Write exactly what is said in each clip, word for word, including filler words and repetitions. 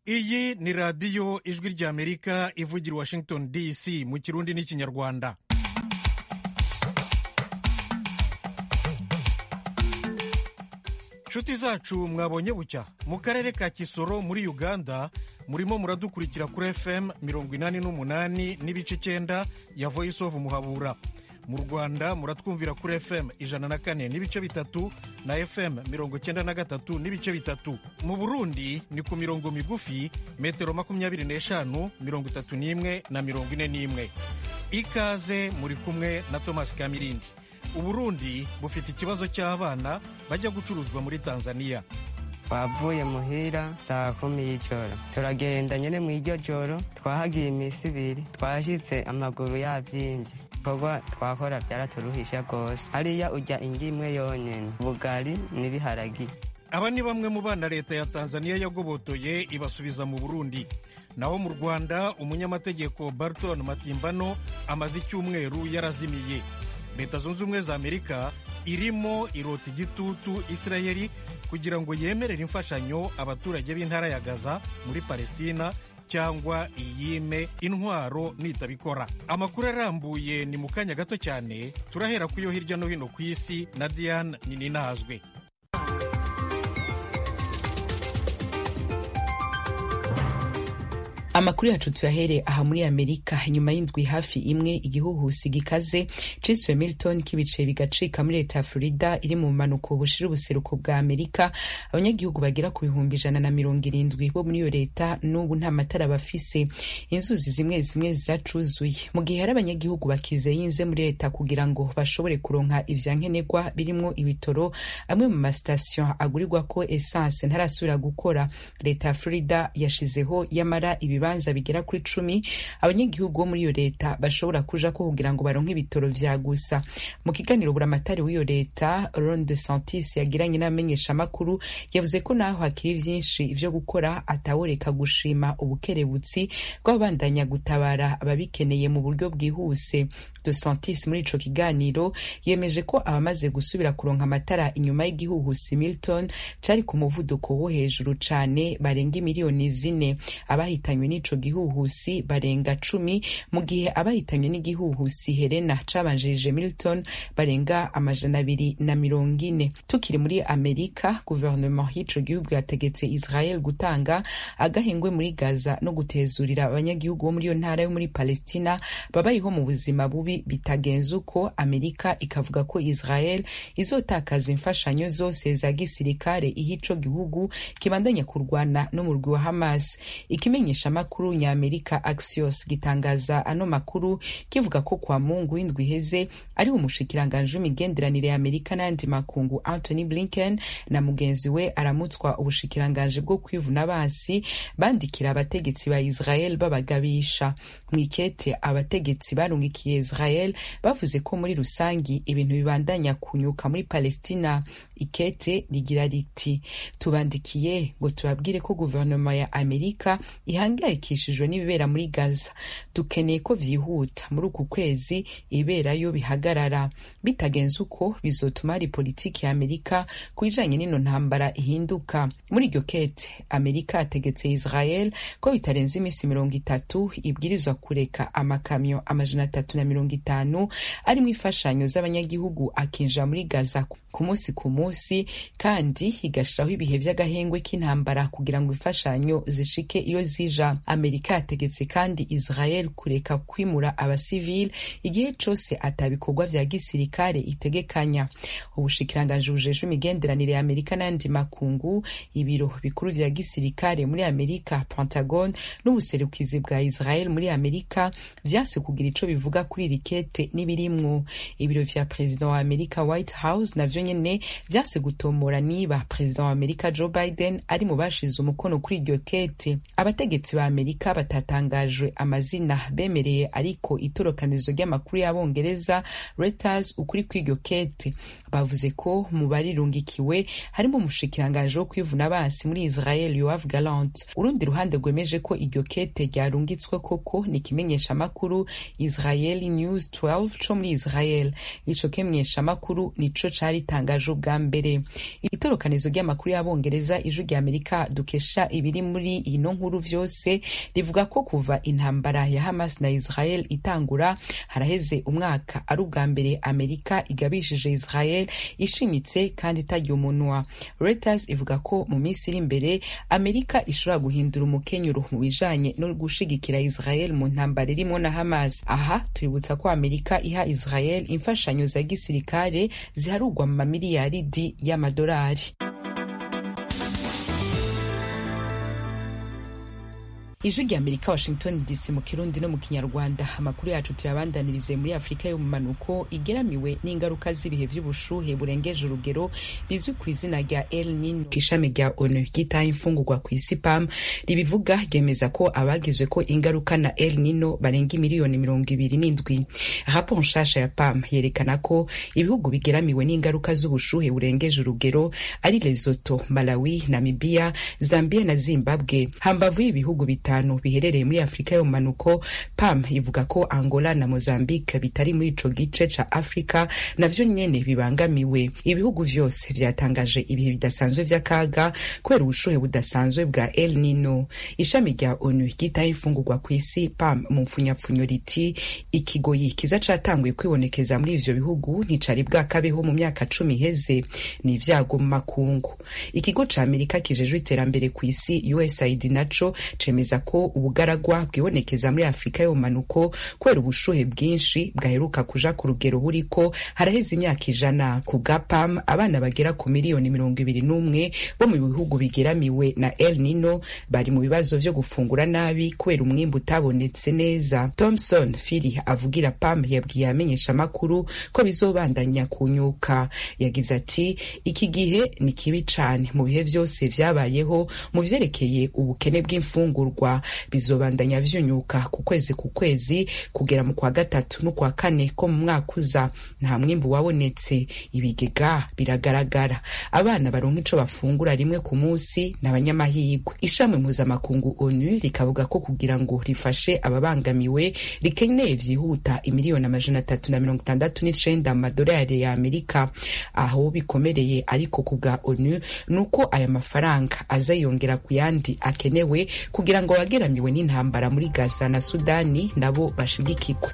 iyi ni radiyo ijwi ry'amerika ivugira i Washington D C mu kirundi n'ikinyarwanda. nshuti zacu mwabonye bucya mu karere ka Kisoro muri Uganda murimo muradukurikira kuri F M mirongo inani n'umunani n'ibice icyenda ya Voice of Muhabura. Mu Rwanda muratwumvira kuri F M ijana na kane n'ibice bitatu na F M mirongo cyenda na gatatu n'ibice bitatu. Mu Burundi ni ku mirongo migufi metero makumyabiri n'eshanu mirongo itatu n'imwe na mirongo ine n'imwe. Ikaze muri kumwe na Thomas Kamirindi. Uburundi bufite ikibazo cy'abana bajya gucuruzwa muri Tanzania. Bavuye muhira saa kumi y'ijoro turagenda nyene mu iryo joro twahagiye imisi ibiri twashitse amaguru yavyimbye koba twakora byaraturuhisha gose hariya urya ingimwe yonyene bugari n'ibiharagi. Aba ni bamwe mu bana leta ya Tanzania yagobotoye ibasubiza mu Burundi. Naho mu Rwanda umunyamategeko Barton Matimbano amaze icyumweru yarazimiye. Leta zunze ubumwe za Amerika irimo irota igitutu Israeli kugira ngo yemerere imfashanyo abaturage b'intara ya Gaza muri Palestina cyangwa iyime intwaro nitabikora. Amakuru arambuye ni mu kanya gato cyane, turahera ku yo hirya no hino ku isi na Diane Nininazwe. Amakuru yacu tuyahere aha muri Amerika. Nyuma y'indwi hafi imwe igihuhusi gikaze ciswe Milton kibice bigacika muri leta ya Florida iri mu manuko bushira ubuseruko bwa Amerika, abanyagihugu bagera ku bihumbi ijana na mirongo irindwi bo muri iyo leta n'ubu nta matara bafise. Inzuzi zimwe zimwe ziracuzuye mu gihe hari abanyagihugu bakize yinze muri leta kugira ngo bashobore kuronka ivyankenerwa birimo ibitoro. Amwe mu mastation agurirwa ko essence ntarasubira gukora. Leta ya Florida yashizeho yamara ibi banza bigera kuri cumi abanyagihugu bo muri iyo leta bashobora kuja ko kugira ngo baronke ibitoro vya gusa. Mu kiganiro buramatari w'iyo leta Ron DeSantis yagiranye n'amenyesha makuru yavuze ko naho hakiri vyinshi ivyo gukora ataworeka gushima ubukerebutsi bw'abandanya gutabara ababikeneye mu buryo bwihuse. DeSantis muri ico kiganiro yemeje ko abamaze gusubira kuronka amatara inyuma y'igihuhusi Milton cari ku muvuduko wo hejuru cane barenga miliyoni zine. Abahitanywe n'ico gihuhusi barenga cumi mu gihe abahitanywe n'igihuhusi Helena cabanjirije Milton barenga amajana abiri na mirongo ine. Tukiri muri Amerika, guverinoma y'ico gihugu yategetse Israel gutanga agahengwe muri Gaza no gutezurira abanyagihugu bo muri iyo ntara yo muri Palestina babayeho mu buzima bubi bitagenze uko. Amerika ikavuga ko Israel izotakaza imfashanyo zose za gisirikare ihico gihugu kibandanya kurwana no mu rwi wa Hamas. Ikimenyesha makuru nya Amerika Axios gitangaza ano makuru kivuga ko kwa Mungu w'indwi heze ari umushikiranganje w'imigenderanire ya Amerika n'andi makungu Anthony Blinken na mugenzi we aramutswa ubushikiranganje bwo kwivuna basi bandikira abategetsi ba Israel babagabisha. Mwikete abategetsi barungikiye Israel bavuze ko muri rusangi ibintu bibandanya kunyuka muri Palestina. Ikete rigira riti tubandikiye ngo tubabwire ko guverinoma ya Amerika ihangayikishijwe n'ibibera muri Gaza. Dukeneye ko vyihuta muri uku kwezi iberayo bihagarara. Bitagenze uko bizotuma ari politiki ya Amerika kujanye n'ino ntambara ihinduka. Muri iryo kete Amerika ategetse Israel ko bitarenze imisi mirongo itatu ibwirizwa kureka amakamyo amajana atatu na mirongo itanu ari mu ifashanyo z'abanyagihugu akinjira muri Gaza ku munsi ku munsi, kandi higashiraho ibihe vy'agahengwe k'intambara kugira ngo ifashanyo zishike iyo zija. Amerika yategetse kandi Israel kureka kwimura abasivile igihe cose atabikorwa vya gisirikare itegekanya. Ubushikiranganje bujejwe imigenderanire ya Amerika n'andi makungu, ibiro bikuru vya gisirikare muri Amerika Pentagon n'ubuserukizi bwa Israel muri Amerika vyase kugira ico bivuga kuri iri kete n'ibirimwo. Ibiro vya president wa Amerika White House navyo nyene vyase gutomora niba president wa Amerika Joe Biden ari mu bashize umukono kuri iryo kete. Abategetsi ba Amerika batatangajwe amazina bemereye ariko itorokanizo ry'amakuru y'abongereza Reuters ukuri kw'iryo kete bavuze ko mu barirungikiwe harimo umushikiranganji wo kwivuna abansi muri Israel Yoav Gallant. Urundi ruhande rwemeje ko iryo kete ryarungitswe koko ni kimenyesha makuru Israeli News twelve co muri Israel. Ico kimenyesha makuru nico cari tangaje ubwa mbere. Itorokanizo ry'amakuru y'abongereza ijwi rya Amerika dukesha ibiri muri ino nkuru vyose rivuga ko kuva intambara ya Hamas na Israel itangura haraheze umwaka ari ubwa mbere Amerika igabishije Israel ishimitse kandi itagiye umunwa. Reuters ivuga ko mu minsi iri imbere Amerika ishobora guhindura umukenyuro mu bijanye no gushigikira Israel mu ntambara irimo na Hamas. Aha tuributsa ko Amerika iha Israel imfashanyo za gisirikare ziharugwa mu mamiliyaridi y'amadolari. Ijwi rya Amerika, Washington D C mu Kirundi no mu Kinyarwanda. Amakuru yacu tuyabandanirize muri Afrika yo mu manuko igeramiwe n'ingaruka z'ibihe vy'ubushuhe burengeje urugero bizwi ku izina rya El Nino. Ishami rya O N U ryitaye imfungurwa ku isi P A M ribivuga ryemeza ko abagizwe ko ingaruka na El Nino barenga miliyoni mirongo ibiri n'indwi. Raporo nshasha ya P A M yerekana ko ibihugu bigeramiwe n'ingaruka z'ubushuhe burengeje urugero ari Lesotho, Malawi, Namibia, Zambia na Zimbabwe. Hambavu y'ibihugu bitanu biherereye muri Afrika yo manuko, P A M ivuga ko Angola na Mozambique bitari muri ico gice ca Afrika navyo nyene bibangamiwe. Ibihugu vyose vyatangaje ibihe bidasanzwe vy'akaga kubera ubushuhe budasanzwe bwa El Nino. Ishami rya O N U ryitaye imfungurwa ku isi P A M mu mfunyapfunyo riti ikigoyi kiza catanguye kwibonekeza muri ivyo bihugu nticari bwakabeho mu myaka cumi iheze, ni ivyago mu makungu. Ikigo ca Amerika kijejwe iterambere ku isi U S A I D naco cemeza ko ubugaragwa bwibonekeza muri Afrika yo manuko kubera ubushuhe bwinshi bwaheruka kuja ku rugero buriko haraheze imyaka ijana. Ku bwa P A M abana bagera ku miliyoni mirongo ibiri n'umwe bo mu bihugu bigeramiwe na El Nino bari mu bibazo vyo gufungura nabi kubera umwimbu utabonetse neza. Thompson Phiri avugira P A M yabwiye amenyesha makuru ko bizobandanya kunyuka. Yagize ati iki gihe ni kibi cane mu bihe vyose vyabayeho mu vyerekeye ubukene bw'imfungurwa, bizobandanya vyunyuka ku kwezi ku kwezi kugera mu kwa gatatu no kwa kane ko mu mwaka uza. Nta mwimbu wabonetse, ibigega biragaragara, abana baronka ico bafungura rimwe ku munsi n'abanyamahirwe. Ishami mpuzamakungu O N U rikavuga ko kugira ngo rifashe ababangamiwe rikeneye vyihuta imiliyoni amajana atatu na mirongo itandatu n'icenda amadolari ya Amerika. Aho bikomereye ariko ku bwa O N U nuko aya mafaranga aza yongera ku yandi akenewe kugira ngo abageramiwe n'intambara muri Gaza na Sudani nabo bashigikirwe.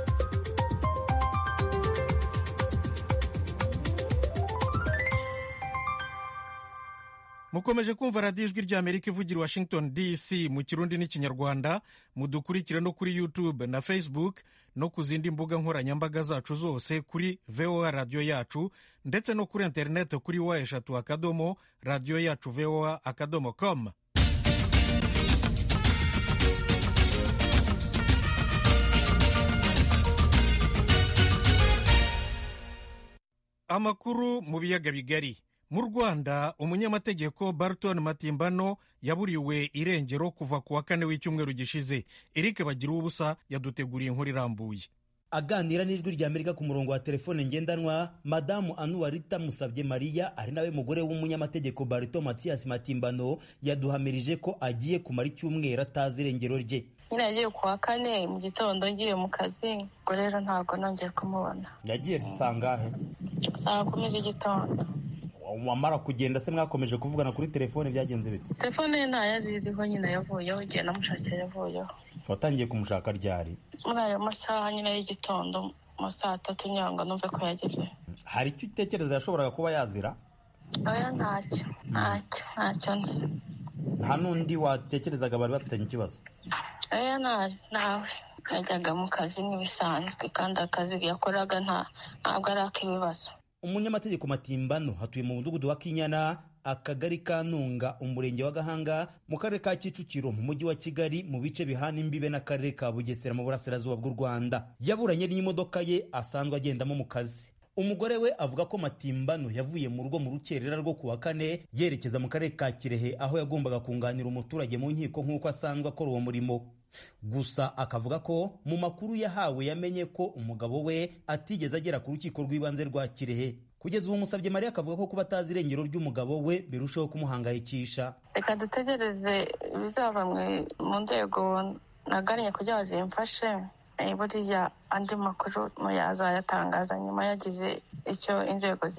Mukomeje kumva radiyo ijwi rya Amerika ivugira Washington D C mu Kirundi n'ikinyarwanda. Mudukurikire no kuri YouTube na Facebook no ku zindi mbuga nkoranyambaga zacu zose kuri V O A radio yacu, ndetse no kuri internet kuri wa eshatu akadomo radio yacu V O A akadomo com. Amakuru mu biyaga bigari. Mu Rwanda umunyamategeko Barton Matimbano yaburiwe irengero kuva ku wa kane w'icyumweru gishize. Eric Bagira ubusa yaduteguriye inkuru irambuye. Aganira n'ijwi rya Amerika ku murongo wa telefone ngendanwa, Madamu Anuwarita Musabye Maria ari nawe mugore w'umunyamategeko Barton Mathias Matimbano yaduhamirije ko agiye kumara icyumweru atazi irengero rye. Nyine yagiye ku wa kane mu gitondo ngiye mu kazi, ngo rero ntabwo nongeye kumubona. Yagiye sangahe? Saa kumi z'igitondo. Wamara kugenda se mwakomeje kuvugana kuri telefone byagenze bite? Telefone nta yaziriho, nyine yavuyeho, igihe namushakira yavuyeho. Watangiye kumushaka ryari? Muri ayo masaha nyine y'igitondo, mu saa tatu nyanga numve ko yageze. Hari icyo utekereza yashoboraga kuba yazira? Oya ntacyo, ntacyo, ntacyo nzi. Nta n'undi watekerezaga bari bafitanye ikibazo? Oya nawe yajyaga mu kazi nk'ibisanzwe, kandi akazi yakoraga nta ntabwo ari ak'ibibazo. Umunyamategeko Matimbano hatuye mu mudugudu wa Kinyana, akagari ka Ntunga, umurenge wa Gahanga, mu karere ka Kicukiro, mu mujyi wa Kigali, mu bice bihana imbibe n'akarere ka Bugesera mu burasirazuba bw'u Rwanda. Yaburanye n'imodoka ye asanzwe agendamo mu kazi. Umugore we avuga ko Matimbano yavuye mu rugo mu rukerera rwo ku wa kane yerekeza mu karere ka Kirehe, aho yagombaga kunganira umuturage mu nkiko nk'uko asanzwe akora uwo murimo. Gusa akavuga ko mu makuru yahawe yamenye ko umugabo we atigeze agera ku rukiko rw'ibanze rwa Kirehe. kugeza ubu Musabye Maria akavuga ko kuba atazi irengero ry'umugabo we birushaho kumuhangayikisha. Reka dutegereze ibizava mu nzego nagannye kugira ngo zimfashe, buriya andi makuru yazayatangaza nyuma yagize icyo inzego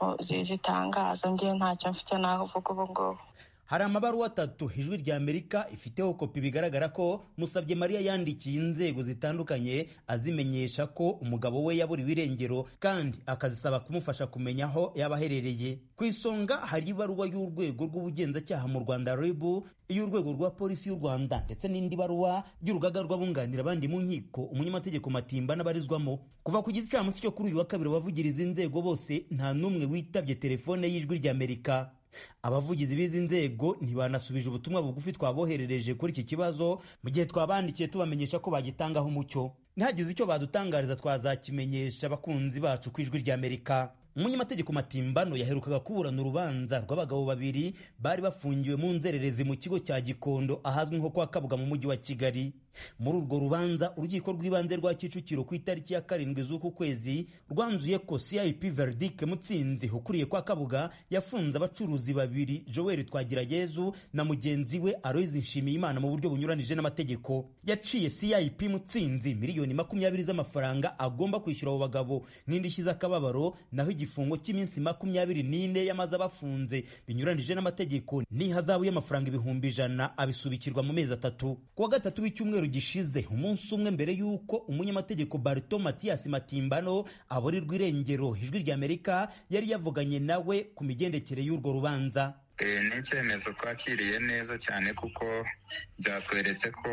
zitangaza. Ngewe ntacyo mfite navuga ubu ngubu. Hari amabaruwa atatu Ijwi rya Amerika ifiteho kopi bigaragara ko Musabye Maria yandikiye inzego zitandukanye azimenyesha ko umugabo we yaburiwe irengero kandi akazisaba kumufasha kumenya aho yaba aherereye. Ku isonga hari ibaruwa y'urwego rw'ubugenzacyaha mu Rwanda R I B, iy'urwego rwa polisi y'u Rwanda ndetse n'indi baruwa y'urugaga rw'abunganira abandi mu nkiko umunyamategeko Matimba n'abarizwamo. Kuva ku gicamunsi cyo kuri uyu wa kabiri abavugiriza inzego bose nta n'umwe witabye telefone y'Ijwi rya Amerika. Abavugizi b'izi nzego ntibanasubije ubutumwa bugufi twaboherereje kuri iki kibazo mu gihe twabandikiye tubamenyesha ko bagitangaho umucyo. Nihagize icyo badutangariza twazakimenyesha abakunzi bacu ku Ijwi rya Amerika. Umunyamategeko Matimbano yaherukaga kuburana urubanza rw'abagabo babiri bari bafungiwe mu nzererezi mu kigo cya Gikondo ahazwi nko kwa Kabuga mu mujyi wa Kigali. Muri urwo rubanza urukiko rw'ibanze rwa Kicukiro ku itariki ya karindwi z'uku kwezi rwanzuye ko C I P Verdict Mutsinzi ukuriye kwa Kabuga yafunze abacuruzi babiri Joel Twagirayezu na mugenzi we Aloys Nshimiyimana mu buryo bunyuranije n'amategeko. Yaciye C I P Mutsinzi miliyoni makumyabiri z'amafaranga agomba kwishyura abo bagabo n'indishyi z'akababaro, naho igifungo cy'iminsi makumyabiri n'ine yamaze abafunze binyuranije n'amategeko n'ihazabu y'amafaranga ibihumbi ijana abisubikirwa mu mezi atatu. Kuwa gatatu w'icyumweru gishize, umunsi umwe mbere y'uko umunyamategeko Barto Mathias Matimbano aburirwa irengero, Ijwi rya Amerika yari yavuganye nawe ku migendekere y'urwo rubanza. Ni icyemezo twakiriye neza cyane kuko byatweretse ko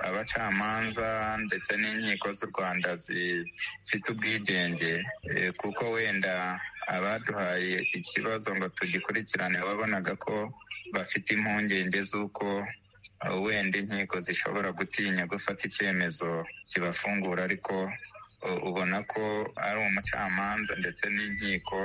abacamanza ndetse n'inkiko z'u Rwanda zifite ubwigenge, kuko wenda abaduhaye ikibazo ngo tugikurikirane wabonaga ko bafite impungenge z'uko wenda inkiko zishobora gutinya gufata icyemezo kibafungura, ariko ubona ko ari umucamanza ndetse n'inkiko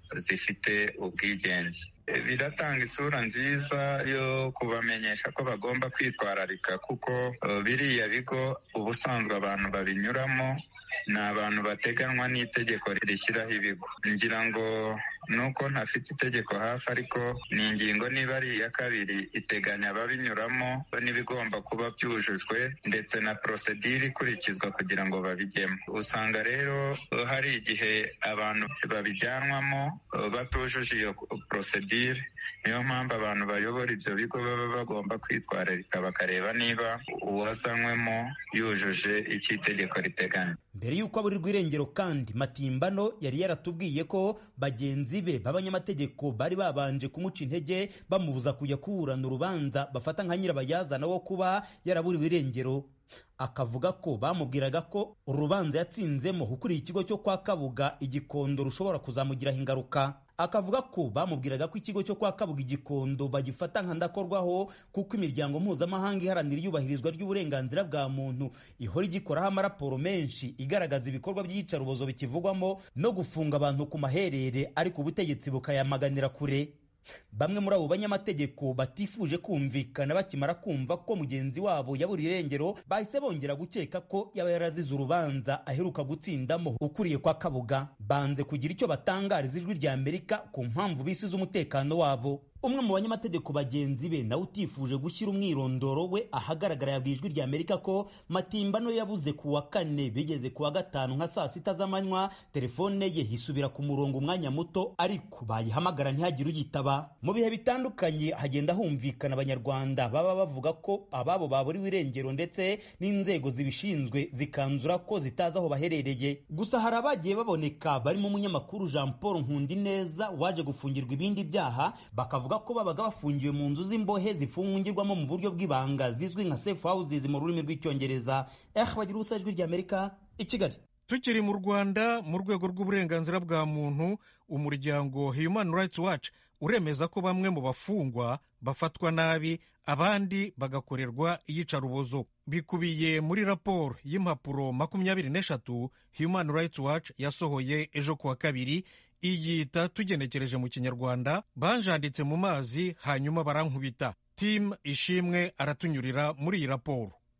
zifite ubwigenge. Biratanga isura nziza yo kubamenyesha ko bagomba kwitwararika, kuko biriya bigo ubusanzwe abantu babinyuramo ni abantu bateganwa n'itegeko rishyiraho ibigo. Ngira ngo nuko ntafite itegeko hafi, ariko ni ingingo niba ari iya kabiri iteganya ababinyuramo n'ibigomba kuba byujujwe ndetse na procedure ikurikizwa kugira ngo babijyemo. Usanga rero hari igihe abantu babijyanwamo batujuje iyo procedure, niyo mpamvu abantu bayobora ibyo bigo baba bagomba kwitwararika bakareba niba uwazanywemo yujuje icyo itegeko riteganya. Mbere y'uko aburirwa irengero kandi Matimbano yari yaratubwiye ko bagenzi be b'abanyamategeko bari babanje kumuca intege bamubuza kujya kuburana urubanza bafata nka nyirabayazana wo kuba yaraburiwe irengero. Akavuga ko bamubwiraga ko urubanza yatsinzemo ukuriye ikigo cyo kwa Kabuga Igikondo rushobora kuzamugiraho ingaruka. Akavuga ko bamubwiraga ko ikigo cyo kwa Kabuga Igikondo bagifata nka ndakorwaho kuko imiryango mpuzamahanga iharanira iyubahirizwa ry'uburenganzira bwa muntu ihora igikoraho amaraporo menshi igaragaza ibikorwa by'iyicarubozo bikivugwamo no gufunga abantu ku maherere, ariko ubutegetsi bukayamaganira kure. Bamwe muri abo banyamategeko batifuje kumvikana bakimara kumva ko mugenzi wabo yaburiye irengero bahise bongera gukeka ko yaba yarazize urubanza aheruka gutsindamo ukuriye kwa Kabuga. Banze kugira icyo batangariza Ijwi rya Amerika ku mpamvu bisize umutekano wabo. Umwe mu banyamategeko bagenzi be nawe utifuje gushyira umwirondoro we ahagaragara yabwiye Ijwi rya Amerika ko Matimbano yabuze ku wa kane bigeze ku wa gatanu nka saa sita z'amanywa telefone ye hisubira ku murongo umwanya muto, ariko bayihamagara ntihagire uyitaba. Mu bihe bitandukanye hagenda humvikana abanyarwanda baba bavuga ko ababo baburiwe irengero ndetse n'inzego zibishinzwe zikanzura ko zitazi aho baherereye. Gusa hari abagiye baboneka barimo umunyamakuru Jean Paul Nkundineza waje gufungirwa ibindi byaha, bakavuga ko babaga bafungiwe mu nzu z'imbohe zifungirwamo mu buryo bw'ibanga zizwi nka safe houses mu rurimi rw'icyongereza. Eh bagira ubusa Ijwi rya Amerika i Kigali. Tukiri mu Rwanda, mu rwego rw'uburenganzira bwa muntu, umuryango Human Rights Watch uremeza ko bamwe mu bafungwa bafatwa nabi abandi bagakorerwa iyicarubozo. Bikubiye muri raporo y'impapuro makumyabiri n'eshatu Human Rights Watch yasohoye ejo kuwa kabiri, iyita tugenekereje mu Kinyarwanda banjanditse mu mazi hanyuma barankubita. Tim Ishimwe aratunyurira muri iyi raporo.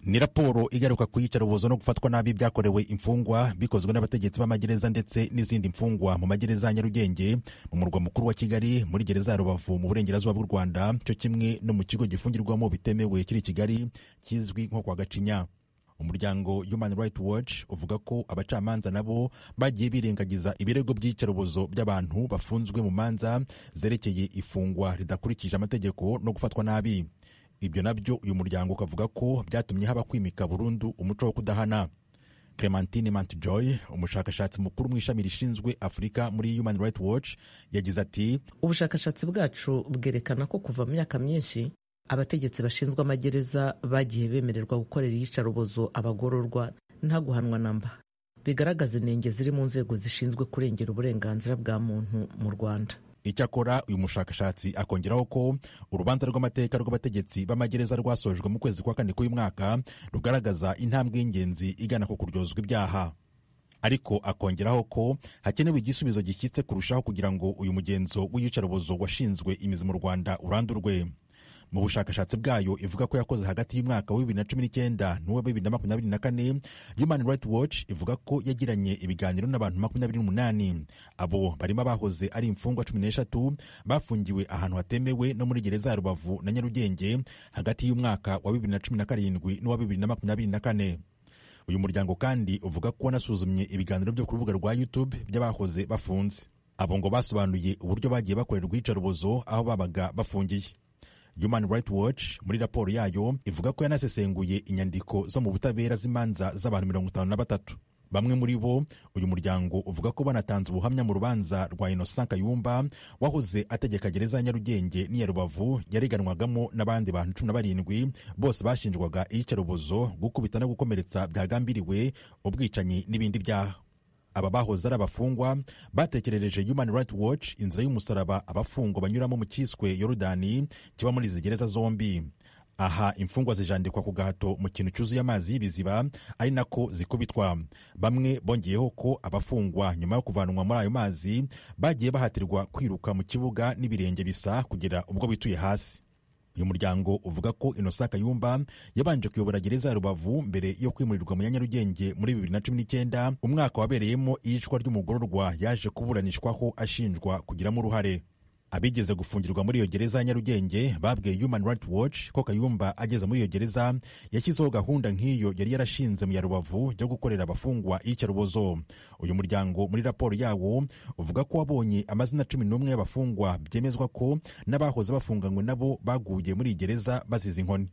ni raporo igaruka ku iyicarubozo no gufatwa nabi byakorewe imfungwa bikozwe n'abategetsi b'amagereza ndetse n'izindi mfungwa mu magereza ya Nyarugenge mu murwa mukuru wa Kigali, muri gereza ya Rubavu mu burengerazuba bw'u Rwanda, cyo kimwe no mu kigo gifungirwamo bitemewe kiri Kigali kizwi nko kwa Gacinya. Umuryango Human Rights Watch uvuga ko abacamanza nabo bagiye birengagiza ibirego by'iyicarubozo by'abantu bafunzwe mu manza zerekeye ifungwa ridakurikije amategeko no gufatwa nabi. Ibyo nabyo uyu muryango ukavuga ko byatumye haba kwimika burundu umuco wo kudahana. Clementine Mantjoy, umushakashatsi mukuru mu ishami rishinzwe Afurika muri Human Rights Watch, yagize ati ubushakashatsi bwacu bwerekana ko kuva mu myaka myinshi abategetsi bashinzwe amagereza bagiye bemererwa gukorera iyicarubozo abagororwa nta guhanwa namba, bigaragaza inenge ziri mu nzego zishinzwe kurengera uburenganzira bwa muntu mu Rwanda. Icyakora uyu mushakashatsi akongeraho ko urubanza rw'amateka rw'abategetsi b'amagereza rwasojwe mu kwezi kwa kane k'uyu mwaka rugaragaza intambwe y'ingenzi igana ku kuryozwa ibyaha, ariko akongeraho ko hakenewe igisubizo gishyitse kurushaho kugira ngo uyu mugenzo w'iyicarubozo washinzwe imizi mu Rwanda urandurwe. Mu bushakashatsi bwayo ivuga ko yakoze hagati y'umwaka wa bibiri na cumi n'icyenda n'uwa bibiri na makumyabiri na kane, Human Rights Watch ivuga ko yagiranye ibiganiro n'abantu makumyabiri n'umunani. Abo barimo abahoze ari imfungwa cumi n'eshatu bafungiwe ahantu hatemewe no muri gereza ya Rubavu na Nyarugenge hagati y'umwaka wa bibiri na cumi na karindwi n'uwa bibiri na makumyabiri na kane. Uyu muryango kandi uvuga ko wanasuzumye ibiganiro byo ku rubuga rwa YouTube by'abahoze bafunze. Abo ngo basobanuye uburyo bagiye bakorerwa iyicarubozo aho babaga bafungiye. Human Rights Watch muri raporo yayo ivuga ko yanasesenguye inyandiko zo mu butabera z'imanza z'abantu mirongo itanu na batatu. Bamwe muri bo uyu muryango uvuga ko banatanze ubuhamya mu rubanza rwa Innocent Kayumba wahoze ategeka gereza ya Nyarugenge n'iya Rubavu yareganwagamo n'abandi bantu cumi na barindwi, bose bashinjwaga iyicarubozo, gukubita no gukomeretsa byagambiriwe, ubwicanyi n'ibindi byaha. Aba bahoze ari abafungwa batekerereje Human Rights Watch inzira y'umusaraba abafungwa banyuramo mu cyiswe Yorodani kiba muri izi gereza zombi. Aha imfungwa zijandikwa ku gahato mu kintu cyuzuye amazi y'ibiziba ari nako zikubitwa. Bamwe bongeyeho ko abafungwa nyuma yo kuvanwa muri ayo mazi bagiye bahatirwa kwiruka mu kibuga n'ibirenge bisa kugera ubwo bituye hasi. Uyu muryango uvuga ko Innocent Kayumba yabanje kuyobora gereza ya Rubavu mbere yo kwimurirwa mu Nyarugenge muri bibiri na cumi n'icyenda, umwaka wabereyemo iyicwa ry'umugororwa yaje kuburanishwaho ashinjwa kugiramo uruhare. Abigeze gufungirwa muri iyo gereza ya Nyarugenge babwiye Human Rights Watch ko Kayumba ageze muri iyo gereza yashyizeho gahunda nk'iyo yari yarashinze mu ya Rubavu yo gukorera abafungwa iyicarubozo. Uyu muryango muri raporo yawo uvuga ko wabonye amazina cumi n'umwe y'abafungwa byemezwa ko n'abahoze bafunganywe nabo baguye muri iyi gereza bazize inkoni.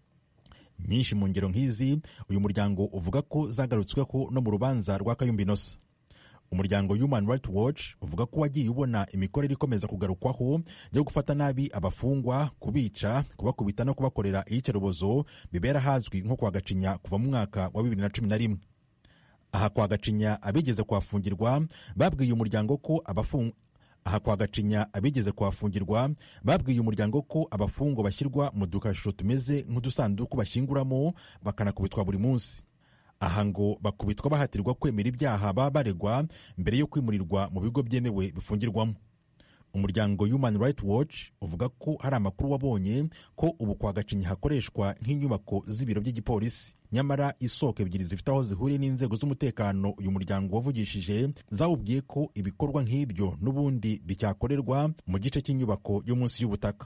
Nyinshi mu ngero nk'izi uyu muryango uvuga ko zagarutsweho no mu rubanza rwa Kayumba Innocent. Umuryango Human Rights Watch uvuga ko wagiye ubona imikorere ikomeza kugarukwaho yo gufata nabi abafungwa, kubica, kubakubita no kubakorera iyicarubozo bibera hazwi nko kwa Gacinya kuva mu mwaka wa bibiri na cumi na rimwe. Aha kwa Gacinya abigeze kuhafungirwa babwiye umuryango ko abafungwa Aha kwa Gacinya abigeze kuhafungirwa babwiye umuryango ko abafungwa bashyirwa mu dukashusho tumeze nk'udusanduku bashyinguramo bakanakubitwa buri munsi. Aha ngo bakubitwa bahatirwa kwemera ibyaha baba baregwa mbere yo kwimurirwa mu bigo byemewe bifungirwamo. Umuryango Human Rights Watch uvuga ko hari amakuru wabonye ko ubu kwa Gacinya hakoreshwa nk'inyubako z'ibiro by'igipolisi, nyamara isoko ebyiri zifite aho zihuriye n'inzego z'umutekano uyu muryango wavugishije zawubwiye ko ibikorwa nk'ibyo n'ubundi bicyakorerwa mu gice cy'inyubako yo munsi y'ubutaka.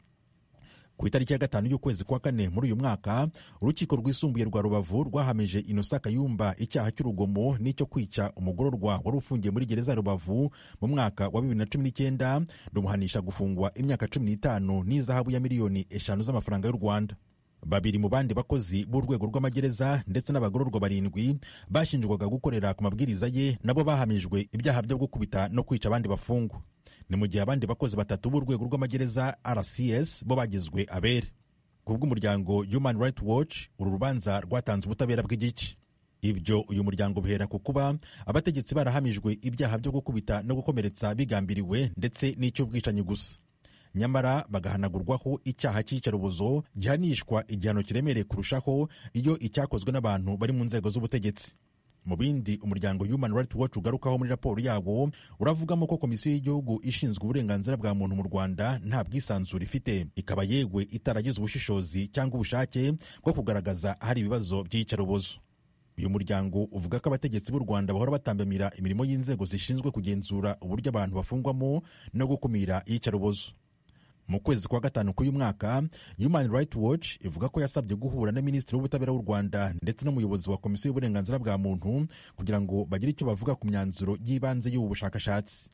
Ku itariki ya gatanu y'ukwezi kwa kane muri uyu mwaka, urukiko rwisumbuye rwa Rubavu rwahamije Innocent Kayumba icyaha cy'urugomo n'icyo kwica umugororwa wari ufungiye muri gereza ya Rubavu mu mwaka wa bibiri na cumi n'icyenda, rumuhanisha gufungwa imyaka cumi n'itanu n'izahabu ya miliyoni eshanu z'amafaranga y'u Rwanda. Babiri mu bandi bakozi b'urwego rw'amagereza ndetse n'abagororwa barindwi bashinjwaga gukorera ku mabwiriza ye nabo bahamijwe ibyaha byo gukubita no kwica abandi bafungwa. Ni mu gihe abandi bakozi batatu b'urwego rw'amagereza R C S bo bagizwe abere. Ku bw'umuryango Human Rights Watch uru rubanza rwatanze ubutabera bw'igice. Ibyo uyu muryango bihera ku kuba abategetsi barahamijwe ibyaha byo gukubita no gukomeretsa bigambiriwe ndetse n'icy'ubwicanyi gusa, nyamara bagahanagurwaho icyaha cy'iyicarubozo gihanishwa igihano kiremereye kurushaho iyo icyakozwe n'abantu bari mu nzego z'ubutegetsi. Mu bindi umuryango Human Rights Watch ugarukaho muri raporo yawo uravugamo ko komisiyo y'igihugu ishinzwe uburenganzira bwa muntu mu Rwanda nta bwisanzure ifite, ikaba yewe itaragize ubushishozi cyangwa ubushake bwo kugaragaza hari ibibazo by'iyicarubozo. Uyu muryango uvuga ko abategetsi b'u Rwanda bahora batambamira imirimo y'inzego zishinzwe kugenzura uburyo abantu bafungwamo no gukumira iyicarubozo. Mu kwezi kwa gatanu k'uyu mwaka, Human Rights Watch ivuga ko yasabye guhura na Minisitiri w'Ubutabera w'u Rwanda ndetse n'umuyobozi wa Komisiyo y'Uburenganzira bwa Muntu kugira ngo bagire icyo bavuga ku myanzuro y'ibanze y'ubu bushakashatsi.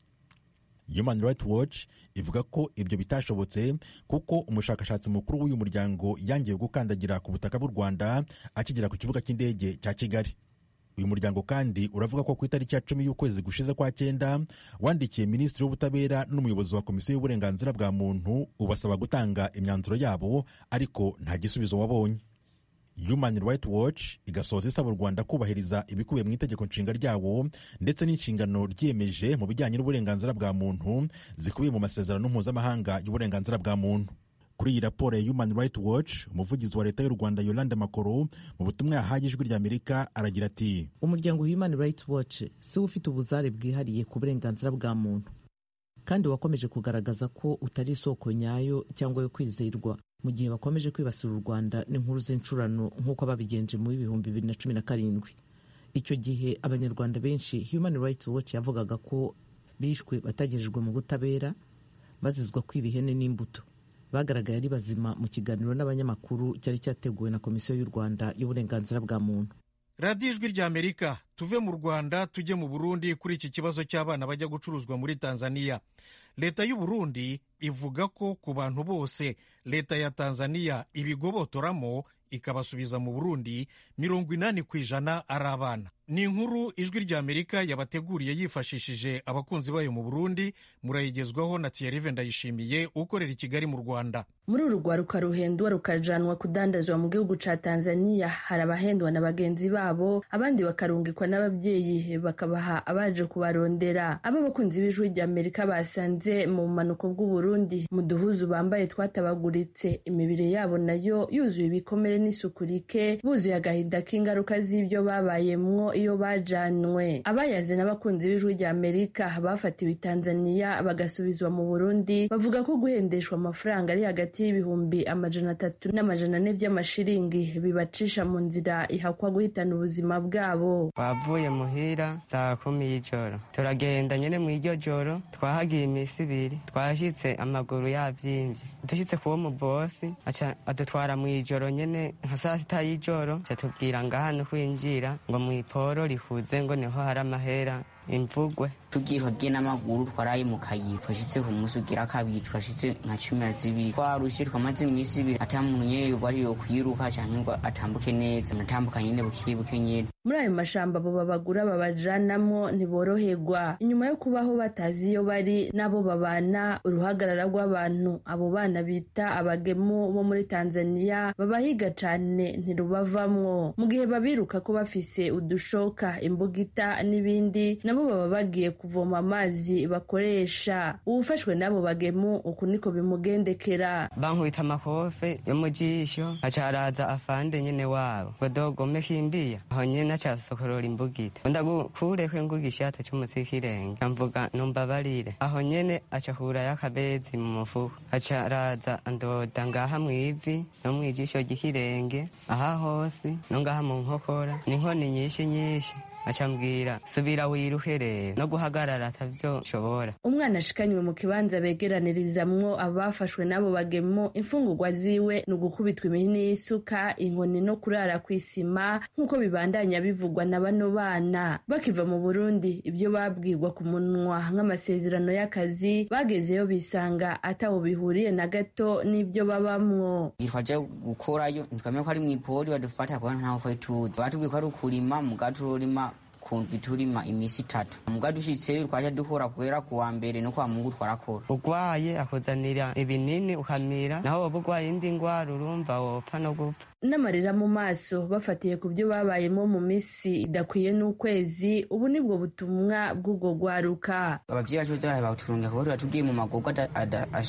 Human Rights Watch ivuga ko ibyo bitashobotse kuko umushakashatsi mukuru w'uyu muryango yangiye gukandagira ku butaka bw'u Rwanda akigera ku kibuga cy'indege cya Kigali. Uyu muryango kandi uravuga ko ku itariki ya cumi y'ukwezi gushize kwa cyenda wandikiye Minisitiri w'Ubutabera n'umuyobozi wa Komisiyo y'Uburenganzira bwa Muntu ubasaba gutanga imyanzuro yabo, ariko nta gisubizo wabonye. Human Rights Watch igasoza isaba u Rwanda kubahiriza ibikubiye mu itegeko nshinga ryawo ndetse n'inshingano ryiyemeje mu bijyanye n'uburenganzira bwa muntu zikubiye mu masezerano mpuzamahanga y'uburenganzira bwa muntu. Kuri iyi raporo ya Human Rights Watch, umuvugizi wa leta y'u Rwanda Yolande Makoro mu butumwa yahaye ijwi rya Amerika aragira ati: umuryango Human Rights Watch si ufite ubuzare bwihariye ku burenganzira bwa muntu, kandi wakomeje kugaragaza ko utari isoko nyayo cyangwa yo kwizerwa mu gihe bakomeje kwibasira u Rwanda n'inkuru z'incurano nk'uko babigenje mu bihumbi bibiri na cumi na karindwi. Icyo gihe abanyarwanda benshi Human Rights Watch yavugaga ko bishwe batagejejwe mu butabera bazizwa kwiba ihene n'imbuto. Bagaragaye ari bazima mu kiganiro n'abanyamakuru cyari cyateguwe na Komisiyo y'u Rwanda y'Uburenganzira bwa Muntu. Radiyo Ijwi rya Amerika, tuve mu Rwanda tujye mu Burundi kuri iki kibazo cy'abana bajya gucuruzwa muri Tanzania. Leta y'u Burundi ivuga ko ku bantu bose leta ya Tanzania ibigobotoramo ikabasubiza mu Burundi mirongo inani ku ijana ari abana. Ni inkuru Ijwi rya Amerika yabateguriye yifashishije abakunzi bayo mu Burundi, murayigezwaho na Thierry Ndayishimiye ukorera i Kigali mu Rwanda. Muri uru rwaruka ruhendwa rukajanwa kudandazwa mu gihugu ca Tanzania, hari abahendwa na bagenzi babo, abandi bakarungikwa n'ababyeyi bakabaha abaje kubarondera. Aba bakunzi b'Ijwi rya Amerika basanze mu manuko bw'u Burundi mu duhuzu bambaye twatabaguritse, imibiri yabo nayo yuzuye ibikomere n'isuku rike, buzuye agahinda k'ingaruka z'ibyo babayemwo iyo bajanwe. Abayaze n'abakunzi b'Ijwi rya Amerika bafatiwe Tanzania bagasubizwa mu Burundi bavuga ko guhendeshwa amafaranga ari hagati y'ibihumbi amajana atatu n'amajana ane by'amashiringi bibacisha mu nzira ihakwa guhitana ubuzima bwabo. Bavuye muhira saa kumi y'ijoro, turagenda nyene mu iryo joro, twahagiye imisi ibiri, twashitse amaguru yavyimbye. Dushitse kuwo mu bosi aca adutwara mu ijoro nyene nka saa sita y'ijoro, catubwira ngaha no kwinjira ngo mu iporo rihuze ngo niho hari amahera imvugwe. Tugiye twagiye n'amaguru, twaraye mu kayira, twashitse ku munsi ugira kabiri, twashitse nka cumi na zibiri, twarushe twamaze imisi ibiri ata muntu nyene yoba ariyo kwiruka canke ngo atambuke neza, natambuka nyene bukibuke nyene. Muri ayo mashamba abo babagura babajanamwo ntiboroherwa, inyuma yo kubaho batazi iyo bari n'abo babana uruhagarara rw'abantu abo bana bita abagemu bo muri Tanzania babahiga cane ntirubavamwo, mu gihe babiruka ko bafise udushoka, imbugita n'ibindi, nabo baba bagiye kuvoma amazi bakoresha. Uwufashwe n'abo bagemu uku niko bimugendekera: bankubita amakofe yo mu jisho, acaraza afande nyene wabo ngo dogome kimbiya, aho nyene acasokorora imbugita, ndagukurekwe nguga ishato c'umutsikirenge, amvuga numbabarire, aho nyene acahura y'akabezi mu mufuko, acaraza andoda ngaha mw'ivi no mw'ijisho ry'ikirenge, aha hose no ngaha mu nkokora, n'inkoni nyinshi nyinshi, acambwira subira wiruke rero no guhagarara atavyo nshobora. Umwana ashikanywe mu kibanza begeranirizamwo abafashwe n'abo bagemo, imfungurwa ziwe ni ugukubitwa imihini y'isuka, inkoni no kurara kw'isima nk'uko bibandanya bivugwa na bano bana. Bakiva mu Burundi ibyo babwirwa ku munwa nk'amasezerano y'akazi, bagezeyo bisanga ataho bihuriye na gato n'ibyo babamwo. Twaje gukorayo ntitwamenye ko ari mw'ipori badufata kubona ntaho fari tuzi, batubwiye ko ari ukurima mu gaturima kundwi turima imisi itatu, muga dushitseyo twaje dukora kubera kuwa mbere no kwa Mungu twarakora. Ugwaye akozanira ibinini ukamira, naho woba ugwaye indi ngwara urumva wopfa no gupfa. N'amarira mu maso bafatiye ku byo babayemo mu misi idakwiye n'ukwezi, ubu nibwo butumwa bw'ubwo gwaruka. Abavyeyi bacu baraye baturonga ko tugiye mu magorwa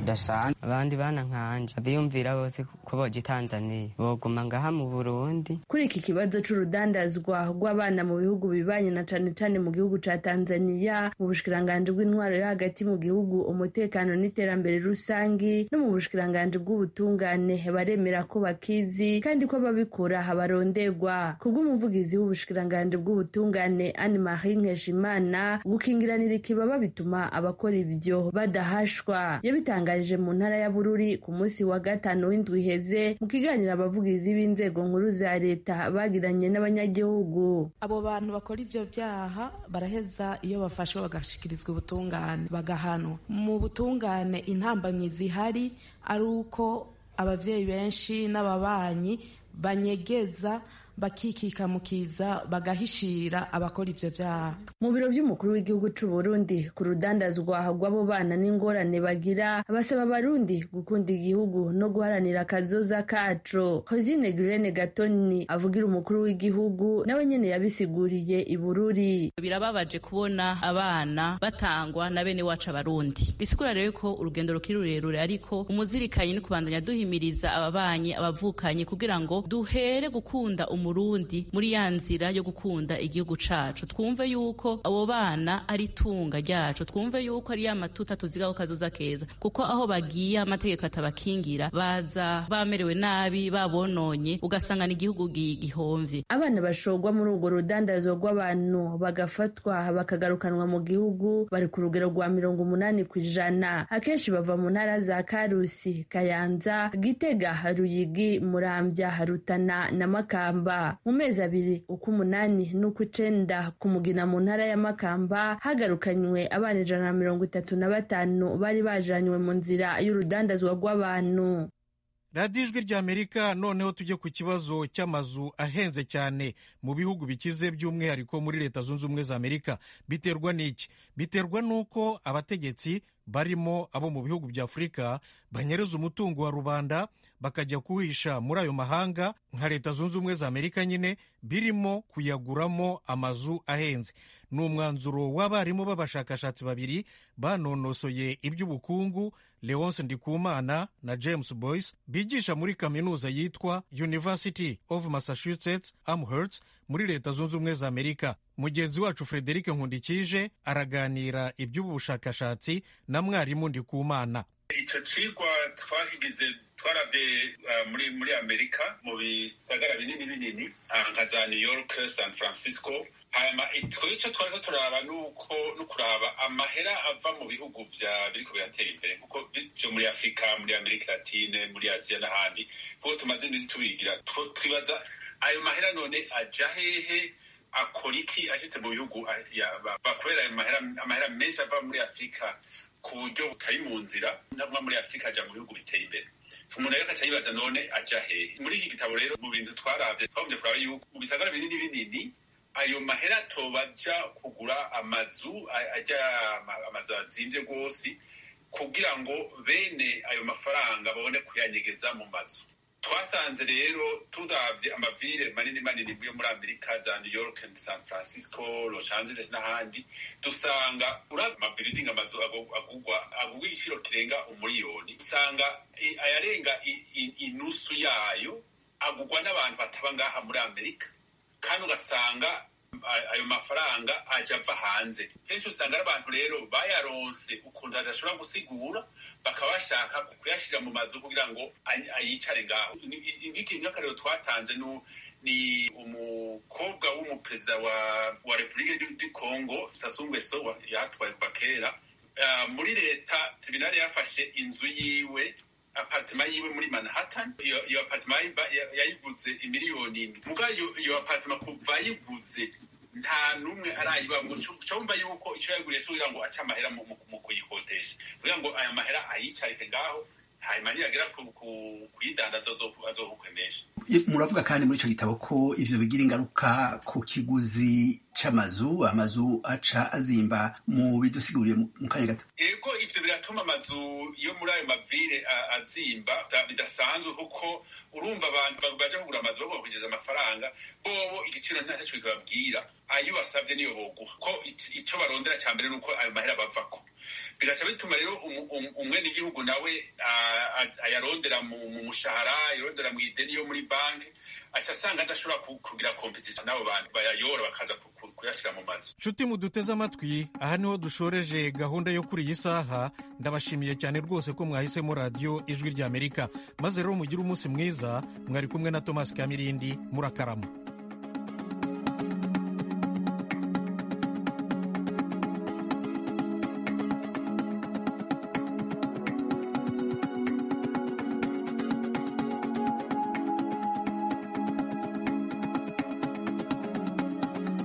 adasanzwe. abandi bana nkanje biyumvira bose ko boje Tanzania boguma ngaha mu Burundi. Kuri iki kibazo c'urudandazwa rw'abana mu bihugu bibanye na cane cane mu gihugu ca Tanzania, mu bushikiranganje bw'intwaro yo hagati mu gihugu, umutekano n'iterambere rusangi no mu bushikiranganje bw'ubutungane baremera ko bakizi kandi ko ababikora habarondegwa. Kubw'umuvugizi w'ubushikiranganje bw'ubutungane Anne Marie Nkeshimana, gukingiranira ikibaba bituma abakora ibyo badahashwa. Yabitangarije mu ntara ya Bururi ku munsi wa gatanu w'indwi iheze mu kiganiro abavugizi b'inzego nkuru za leta bagiranye n'abanyagihugu. Abo bantu bakora ivyo vyaha baraheza iyo bafashwe bagashikirizwa ubutungane bagahanwa. Mu butungane intambamyi zihari ari uko abavyeyi benshi n'ababanyi banyegeza bakikika mukiza bagahishira abakora ivyo vyaha. Mu biro by'umukuru w'igihugu c'u Burundi ku rudandazwa rw'abo bana n'ingorane bagira, abasaba abarundi gukunda igihugu no guharanira akazoza kaco. Hozine Gurene Gatoni avugira umukuru w'igihugu nawe nyene yabisiguriye i Bururi. Birababaje kubona abana batangwa na bene wacu abarundi. Bisigura rero ko urugendo rukiri rurerure, ariko umuzirikanye ni kubandanya duhimiriza ababanyi abavukanye kugira ngo duhere gukunda Umurundi muri ya nzira yo gukunda igihugu cacu. Twumve yuko abo bana ari tunga ryacu, twumve yuko ari ya matuta tuzigaho kazoza keza, kuko aho bagiye amategeko atabakingira baza bamerewe nabi, babononye, ugasanga ni igihugu gihomvye. Abana bashogwa muri urwo rudandazo rw'abantu bagafatwa bakagarukanwa mu gihugu bari ku rugero rwa mirongo umunani kw'ijana. Akenshi bava mu ntara za Karusi, Kayanza, Gitega, Ruyigi, Muramvya, Rutana na Makamba. Mu mezi abiri uk'umunani n'ukw'icenda ku Mugina mu ntara ya Makamba hagarukanywe abana ijana na mirongo itatu na batanu bari bajanywe mu nzira y'urudandazwa rw'abantu. radiyo ijwi ry'Amerika. Noneho tujye ku kibazo cy'amazu ahenze cyane mu bihugu bikize, by'umwihariko muri Leta Zunze Ubumwe za Amerika. Biterwa n'iki? Biterwa n'uko abategetsi barimo abo mu bihugu bya Afurika banyereza umutungo wa rubanda bakajya kuhisha muri ayo mahanga nka Leta Zunze Ubumwe za Amerika nyine, birimo kuyaguramo amazu ahenze. Ni umwanzuro w'abarimu b'abashakashatsi babiri banonosoye iby'ubukungu, Leonce Ndikumana na James Boyce, bigisha muri kaminuza yitwa University of Massachusetts Amherst muri Leta Zunze Ubumwe za Amerika. Mugenzi wacu Frederic Nkundikije araganira iby'ubu bushakashatsi na mwarimu Ndikumana. Icyo cigwa twakigize twaravye uh, muri muri Amerika mu bisagara binini binini nka za New York, San Francisco. Hama itwico twariko turaba nuko no kuraba amahera ava mu bihugu vya biriko biratera imbere, kuko byo muri Afrika, muri Amerika Latine, muri Asia n'ahandi, kuko tumaze imisi tubigira twibaza ayo mahera none aja hehe, akora iki ashitse mu bihugu bakorera ayo mahera amahera menshi ava muri Afrika ku buryo butari mu nzira, ntabwo muri Afrika aja mu bihugu biteye imbere. Umuntu rero akaca yibaza none aja hehe. Muri iki gitabo rero mu bintu twaravye twabonye kuraba yuko mu bisagara binini binini ayo mahera tobaja kugura amazu ajya amazu azimvye rwose kugira ngo bene ayo mafaranga babone kuyanyegeza mu mazu. Twasanze rero tudavye amavire manini manini yo muri Amerika za New York and San Francisco, Los Angeles n'ahandi, dusanga uraza amabuilding amazu agugwa agugwa igiciro kirenga umuriyoni, usanga ayarenga inusu yayo agugwa n'abantu bataba ngaha muri Amerika, kandi ugasanga ayo mafaranga aja ava hanze. Kenshi usanga ari abantu rero bayaronse ukuntu adashobora gusigura, bakaba bashaka kuyashira mu mazu kugira ngo ayicare ngaho. Nk'akarero twatanze ni umukobwa w'umuperezida wa wa Repubulika du Congo, Sassou Nguesso, yatwaye kuva kera. Muri leta tribunal yafashe inzu yiwe, apartment yiwe muri Manhattan. Iyo iyo apartment yayiguze imiliyoni indwi. Muga iyo apartment kuva yiguze nta numwe arayibamwo. Cyumva yuko icyo yaguriye kugira ngo aca amahera mu kuyikodesha, kugira ngo aya mahera ayicarike ngaho, hanyuma niyagera kuyidandaza azohukwemesha. Muravuga kandi muri ico gitabo ko ivyo bigira ingaruka ku kiguzi c'amazu, amazu aca azimba. Mu bidusiguriye mu kanya gato. Ego ivyo biratuma amazu yo muri ayo mavire azimba bidasanzwe, kuko urumva abantu baja kugura amazu bagomba kugeza amafaranga, bobo igiciro ntaco kibabwira, ayo basavye niyo boguha, ko ico barondera ca mbere nuko ayo mahera bavako. Bigaca bituma rero umwene igihugu nawe ayarondera mu mushahara, ayarondera mw'ideni yo muri banki, aca asanga adashobora kugira competition n'abo bantu bayayora bakaza kuyashira mu mazu. Nshuti muduteze amatwi, aha niho dushoreje gahunda yo kuri iyi saha. Ndabashimiye cyane rwose ko mwahisemo radiyo Ijwi ry'Amerika, maze rero mugire umunsi mwiza. Mwari kumwe na Thomas Kamirindi, murakarama.